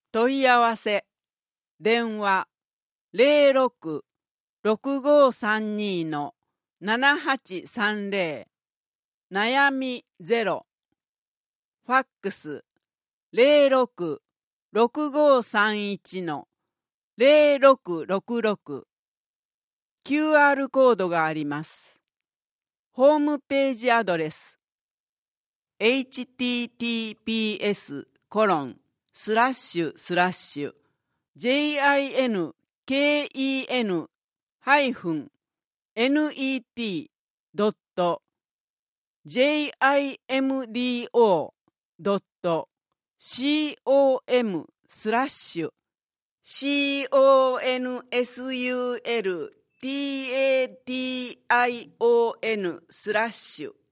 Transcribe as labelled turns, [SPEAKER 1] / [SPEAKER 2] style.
[SPEAKER 1] 問い合わせ電話06-6532-7830悩みゼロファックス06-6531-0666 QR コードがあります。ホームページアドレスhttps://jimdo.jimdo.com/consultation/